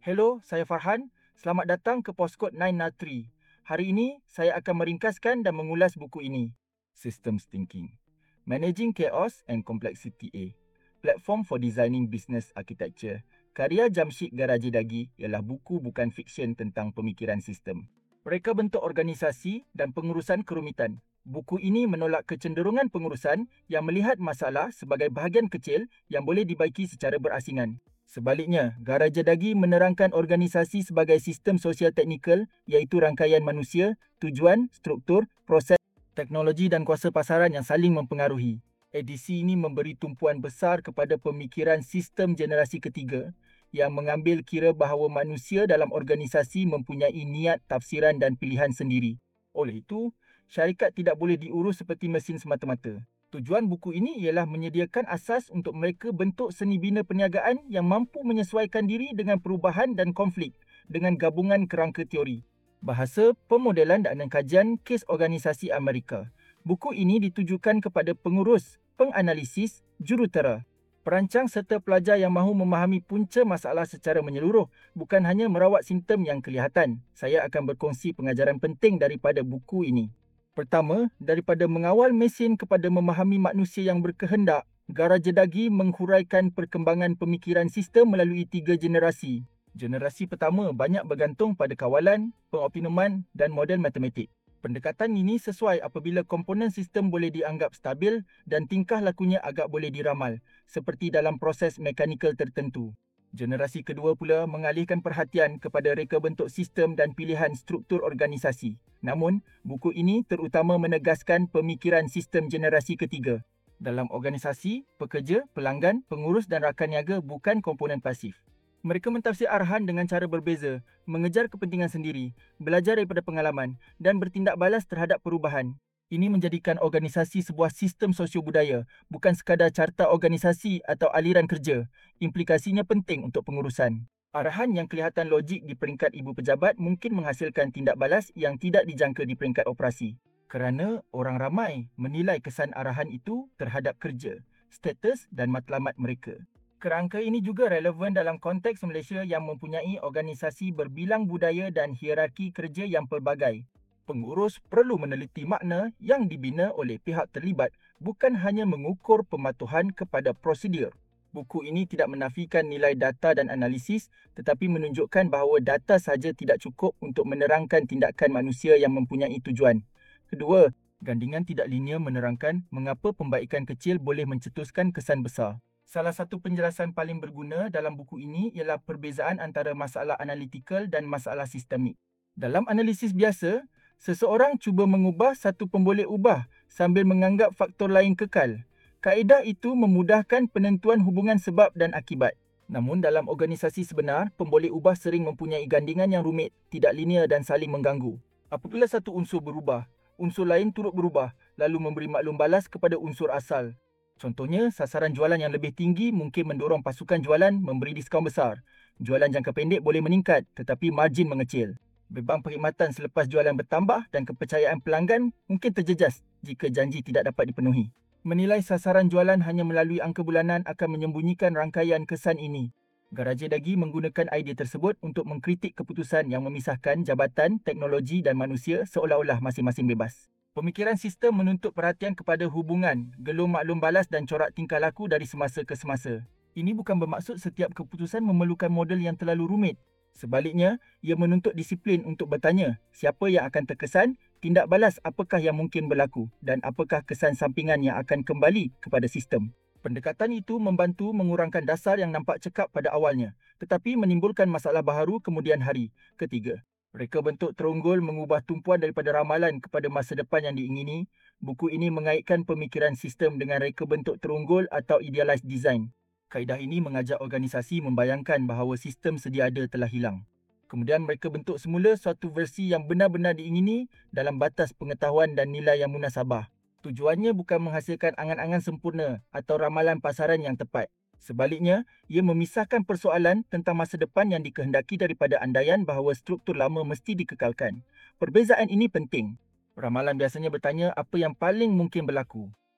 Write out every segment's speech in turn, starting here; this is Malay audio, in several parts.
Hello, saya Farhan. Selamat datang ke Postkod 903. Hari ini, saya akan meringkaskan dan mengulas buku ini. Systems Thinking. Managing Chaos and Complexity A. Platform for Designing Business Architecture. Karya Jamshid Garajidagi ialah buku bukan fiksyen tentang pemikiran sistem. Mereka bentuk organisasi dan pengurusan kerumitan. Buku ini menolak kecenderungan pengurusan yang melihat masalah sebagai bahagian kecil yang boleh dibaiki secara berasingan. Sebaliknya, Garajidagi menerangkan organisasi sebagai sistem sosial teknikal iaitu rangkaian manusia, tujuan, struktur, proses, teknologi dan kuasa pasaran yang saling mempengaruhi. Edisi ini memberi tumpuan besar kepada pemikiran sistem generasi ketiga yang mengambil kira bahawa manusia dalam organisasi mempunyai niat, tafsiran dan pilihan sendiri. Oleh itu, syarikat tidak boleh diurus seperti mesin semata-mata. Tujuan buku ini ialah menyediakan asas untuk mereka bentuk seni bina perniagaan yang mampu menyesuaikan diri dengan perubahan dan konflik dengan gabungan kerangka teori. Bahasa, pemodelan dan kajian kes organisasi Amerika. Buku ini ditujukan kepada pengurus, penganalisis, jurutera, perancang serta pelajar yang mahu memahami punca masalah secara menyeluruh, bukan hanya merawat simptom yang kelihatan. Saya akan berkongsi pengajaran penting daripada buku ini. Pertama, daripada mengawal mesin kepada memahami manusia yang berkehendak, Garajidagi menghuraikan perkembangan pemikiran sistem melalui 3 generasi. Generasi pertama banyak bergantung pada kawalan, pengoptimuman dan model matematik. Pendekatan ini sesuai apabila komponen sistem boleh dianggap stabil dan tingkah lakunya agak boleh diramal, seperti dalam proses mekanikal tertentu. Generasi kedua pula mengalihkan perhatian kepada reka bentuk sistem dan pilihan struktur organisasi. Namun, buku ini terutama menegaskan pemikiran sistem generasi ketiga. Dalam organisasi, pekerja, pelanggan, pengurus dan rakan niaga bukan komponen pasif. Mereka mentafsir arahan dengan cara berbeza, mengejar kepentingan sendiri, belajar daripada pengalaman dan bertindak balas terhadap perubahan. Ini menjadikan organisasi sebuah sistem sosio-budaya, bukan sekadar carta organisasi atau aliran kerja. Implikasinya penting untuk pengurusan. Arahan yang kelihatan logik di peringkat ibu pejabat mungkin menghasilkan tindak balas yang tidak dijangka di peringkat operasi. Kerana orang ramai menilai kesan arahan itu terhadap kerja, status dan matlamat mereka. Kerangka ini juga relevan dalam konteks Malaysia yang mempunyai organisasi berbilang budaya dan hierarki kerja yang pelbagai. Pengurus perlu meneliti makna yang dibina oleh pihak terlibat, bukan hanya mengukur pematuhan kepada prosedur. Buku ini tidak menafikan nilai data dan analisis, tetapi menunjukkan bahawa data sahaja tidak cukup untuk menerangkan tindakan manusia yang mempunyai tujuan. Kedua, gandingan tidak linear menerangkan mengapa pembaikan kecil boleh mencetuskan kesan besar. Salah satu penjelasan paling berguna dalam buku ini ialah perbezaan antara masalah analitikal dan masalah sistemik. Dalam analisis biasa, seseorang cuba mengubah satu pemboleh ubah sambil menganggap faktor lain kekal. Kaedah itu memudahkan penentuan hubungan sebab dan akibat. Namun dalam organisasi sebenar, pemboleh ubah sering mempunyai gandingan yang rumit, tidak linear dan saling mengganggu. Apabila satu unsur berubah, unsur lain turut berubah, lalu memberi maklum balas kepada unsur asal. Contohnya, sasaran jualan yang lebih tinggi mungkin mendorong pasukan jualan memberi diskaun besar. Jualan jangka pendek boleh meningkat, tetapi margin mengecil. Beban perkhidmatan selepas jualan bertambah dan kepercayaan pelanggan mungkin terjejas jika janji tidak dapat dipenuhi. Menilai sasaran jualan hanya melalui angka bulanan akan menyembunyikan rangkaian kesan ini. Garajidagi menggunakan idea tersebut untuk mengkritik keputusan yang memisahkan jabatan, teknologi dan manusia seolah-olah masing-masing bebas. Pemikiran sistem menuntut perhatian kepada hubungan, gelung maklum balas dan corak tingkah laku dari semasa ke semasa. Ini bukan bermaksud setiap keputusan memerlukan model yang terlalu rumit. Sebaliknya, ia menuntut disiplin untuk bertanya siapa yang akan terkesan, tindak balas apakah yang mungkin berlaku dan apakah kesan sampingan yang akan kembali kepada sistem. Pendekatan itu membantu mengurangkan dasar yang nampak cekap pada awalnya, tetapi menimbulkan masalah baharu kemudian hari. Ketiga, reka bentuk terunggul mengubah tumpuan daripada ramalan kepada masa depan yang diingini. Buku ini mengaitkan pemikiran sistem dengan reka bentuk terunggul atau idealized design. Kaedah ini mengajak organisasi membayangkan bahawa sistem sedia ada telah hilang. Kemudian mereka bentuk semula suatu versi yang benar-benar diingini dalam batas pengetahuan dan nilai yang munasabah. Tujuannya bukan menghasilkan angan-angan sempurna atau ramalan pasaran yang tepat. Sebaliknya, ia memisahkan persoalan tentang masa depan yang dikehendaki daripada andaian bahawa struktur lama mesti dikekalkan. Perbezaan ini penting. Ramalan biasanya bertanya apa yang paling mungkin berlaku.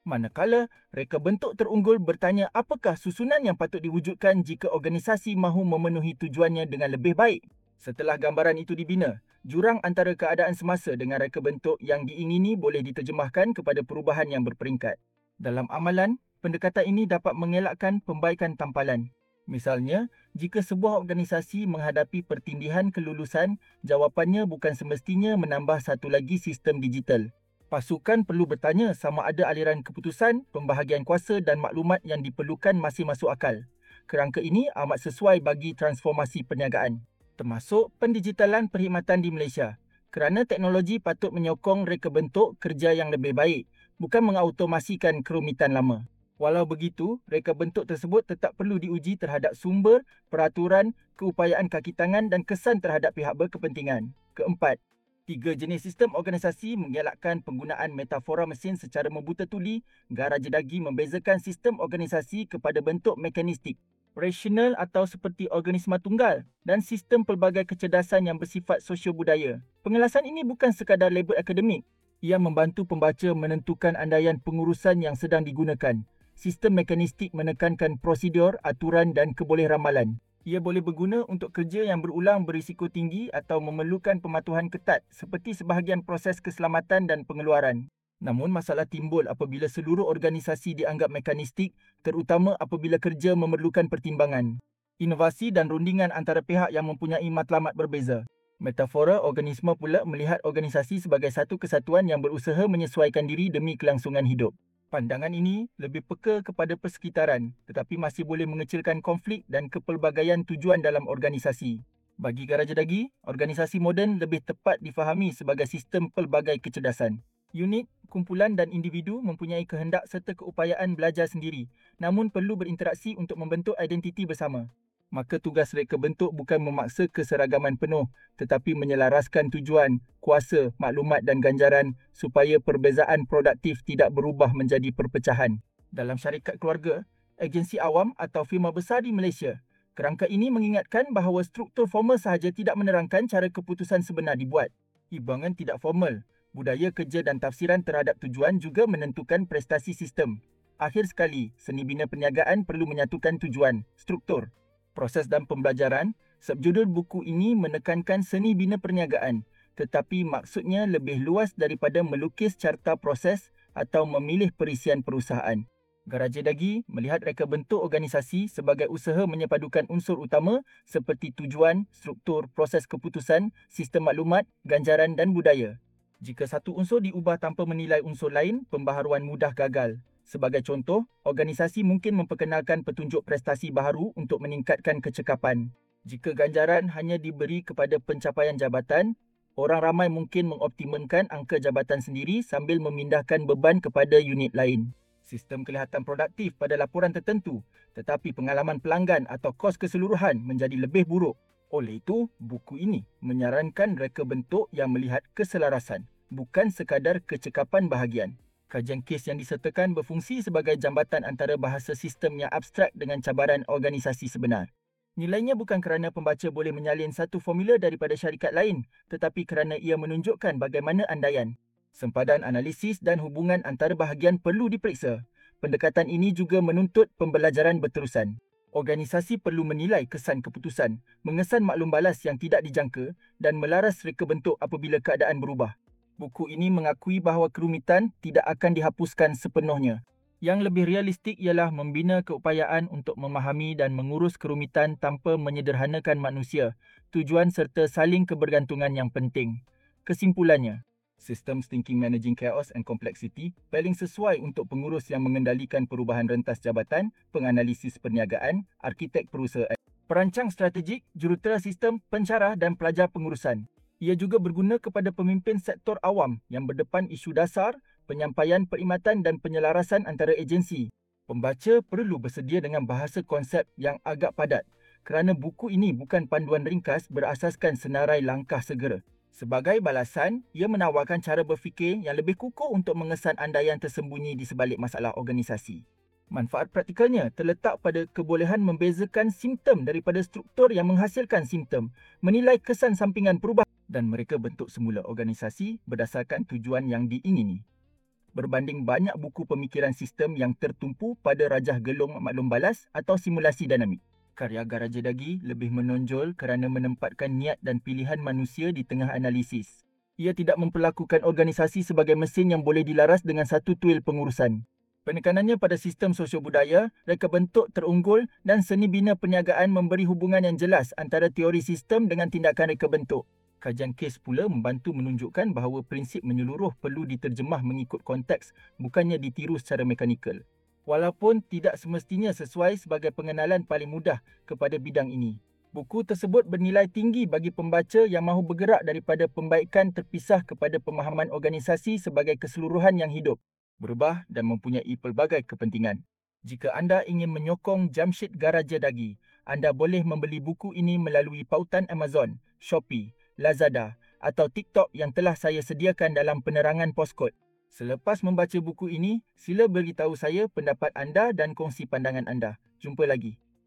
Manakala, reka bentuk terunggul bertanya apakah susunan yang patut diwujudkan jika organisasi mahu memenuhi tujuannya dengan lebih baik. Setelah gambaran itu dibina, jurang antara keadaan semasa dengan reka bentuk yang diingini boleh diterjemahkan kepada perubahan yang berperingkat. Dalam amalan, pendekatan ini dapat mengelakkan pembaikan tampalan. Misalnya, jika sebuah organisasi menghadapi pertindihan kelulusan, jawapannya bukan semestinya menambah satu lagi sistem digital. Pasukan perlu bertanya sama ada aliran keputusan, pembahagian kuasa dan maklumat yang diperlukan masih masuk akal. Kerangka ini amat sesuai bagi transformasi perniagaan, termasuk pendigitalan perkhidmatan di Malaysia. Kerana teknologi patut menyokong reka bentuk kerja yang lebih baik, bukan mengautomasikan kerumitan lama. Walau begitu, reka bentuk tersebut tetap perlu diuji terhadap sumber, peraturan, keupayaan kaki tangan dan kesan terhadap pihak berkepentingan. Keempat, 3 jenis sistem organisasi mengelakkan penggunaan metafora mesin secara membuta tuli. Garaja dagi membezakan sistem organisasi kepada bentuk mekanistik, rasional atau seperti organisma tunggal dan sistem pelbagai kecerdasan yang bersifat sosio-budaya. Pengelasan ini bukan sekadar label akademik. Ia membantu pembaca menentukan andaian pengurusan yang sedang digunakan. Sistem mekanistik menekankan prosedur, aturan dan kebolehramalan. Ia boleh berguna untuk kerja yang berulang berisiko tinggi atau memerlukan pematuhan ketat seperti sebahagian proses keselamatan dan pengeluaran. Namun masalah timbul apabila seluruh organisasi dianggap mekanistik, terutama apabila kerja memerlukan pertimbangan, inovasi dan rundingan antara pihak yang mempunyai matlamat berbeza. Metafora organisme pula melihat organisasi sebagai satu kesatuan yang berusaha menyesuaikan diri demi kelangsungan hidup. Pandangan ini lebih peka kepada persekitaran tetapi masih boleh mengecilkan konflik dan kepelbagaian tujuan dalam organisasi. Bagi Garaja Dagi, organisasi moden lebih tepat difahami sebagai sistem pelbagai kecerdasan. Unit, kumpulan dan individu mempunyai kehendak serta keupayaan belajar sendiri, namun perlu berinteraksi untuk membentuk identiti bersama. Maka tugas reka bentuk bukan memaksa keseragaman penuh tetapi menyelaraskan tujuan, kuasa, maklumat dan ganjaran supaya perbezaan produktif tidak berubah menjadi perpecahan. Dalam syarikat keluarga, agensi awam atau firma besar di Malaysia, kerangka ini mengingatkan bahawa struktur formal sahaja tidak menerangkan cara keputusan sebenar dibuat. Hibangan tidak formal, budaya kerja dan tafsiran terhadap tujuan juga menentukan prestasi sistem. Akhir sekali, seni bina perniagaan perlu menyatukan tujuan, struktur, proses dan pembelajaran. Subjudul buku ini menekankan seni bina perniagaan, tetapi maksudnya lebih luas daripada melukis carta proses atau memilih perisian perusahaan. Garaja Dagi melihat reka bentuk organisasi sebagai usaha menyepadukan unsur utama seperti tujuan, struktur, proses keputusan, sistem maklumat, ganjaran dan budaya. Jika satu unsur diubah tanpa menilai unsur lain, pembaharuan mudah gagal. Sebagai contoh, organisasi mungkin memperkenalkan petunjuk prestasi baharu untuk meningkatkan kecekapan. Jika ganjaran hanya diberi kepada pencapaian jabatan, orang ramai mungkin mengoptimumkan angka jabatan sendiri sambil memindahkan beban kepada unit lain. Sistem kelihatan produktif pada laporan tertentu, tetapi pengalaman pelanggan atau kos keseluruhan menjadi lebih buruk. Oleh itu, buku ini menyarankan reka bentuk yang melihat keselarasan, bukan sekadar kecekapan bahagian. Kajian kes yang disertakan berfungsi sebagai jambatan antara bahasa sistem yang abstrak dengan cabaran organisasi sebenar. Nilainya bukan kerana pembaca boleh menyalin satu formula daripada syarikat lain, tetapi kerana ia menunjukkan bagaimana andaian, sempadan analisis dan hubungan antara bahagian perlu diperiksa. Pendekatan ini juga menuntut pembelajaran berterusan. Organisasi perlu menilai kesan keputusan, mengesan maklum balas yang tidak dijangka dan melaras reka bentuk apabila keadaan berubah. Buku ini mengakui bahawa kerumitan tidak akan dihapuskan sepenuhnya. Yang lebih realistik ialah membina keupayaan untuk memahami dan mengurus kerumitan tanpa menyederhanakan manusia, tujuan serta saling kebergantungan yang penting. Kesimpulannya, Systems Thinking Managing Chaos and Complexity paling sesuai untuk pengurus yang mengendalikan perubahan rentas jabatan, penganalisis perniagaan, arkitek perusahaan, perancang strategik, jurutera sistem, pensyarah dan pelajar pengurusan. Ia juga berguna kepada pemimpin sektor awam yang berdepan isu dasar, penyampaian perkhidmatan dan penyelarasan antara agensi. Pembaca perlu bersedia dengan bahasa konsep yang agak padat kerana buku ini bukan panduan ringkas berasaskan senarai langkah segera. Sebagai balasan, ia menawarkan cara berfikir yang lebih kukuh untuk mengesan andaian tersembunyi di sebalik masalah organisasi. Manfaat praktikalnya terletak pada kebolehan membezakan simptom daripada struktur yang menghasilkan simptom, menilai kesan sampingan perubahan dan mereka bentuk semula organisasi berdasarkan tujuan yang diingini. berbanding banyak buku pemikiran sistem yang tertumpu pada rajah gelung maklum balas atau simulasi dinamik. Karya Garaja Dagi lebih menonjol kerana menempatkan niat dan pilihan manusia di tengah analisis. Ia tidak memperlakukan organisasi sebagai mesin yang boleh dilaras dengan satu tuil pengurusan. Penekanannya pada sistem sosio-budaya, reka bentuk terunggul dan seni bina perniagaan memberi hubungan yang jelas antara teori sistem dengan tindakan reka bentuk. Kajian kes pula membantu menunjukkan bahawa prinsip menyeluruh perlu diterjemah mengikut konteks, bukannya ditiru secara mekanikal. Walaupun tidak semestinya sesuai sebagai pengenalan paling mudah kepada bidang ini. Buku tersebut bernilai tinggi bagi pembaca yang mahu bergerak daripada pembaikan terpisah kepada pemahaman organisasi sebagai keseluruhan yang hidup, berubah dan mempunyai pelbagai kepentingan. Jika anda ingin menyokong Jamshid Garaja Dagi, anda boleh membeli buku ini melalui pautan Amazon, Shopee, Lazada atau TikTok yang telah saya sediakan dalam penerangan Postkod. Selepas membaca buku ini, sila beritahu saya pendapat anda dan kongsi pandangan anda. Jumpa lagi.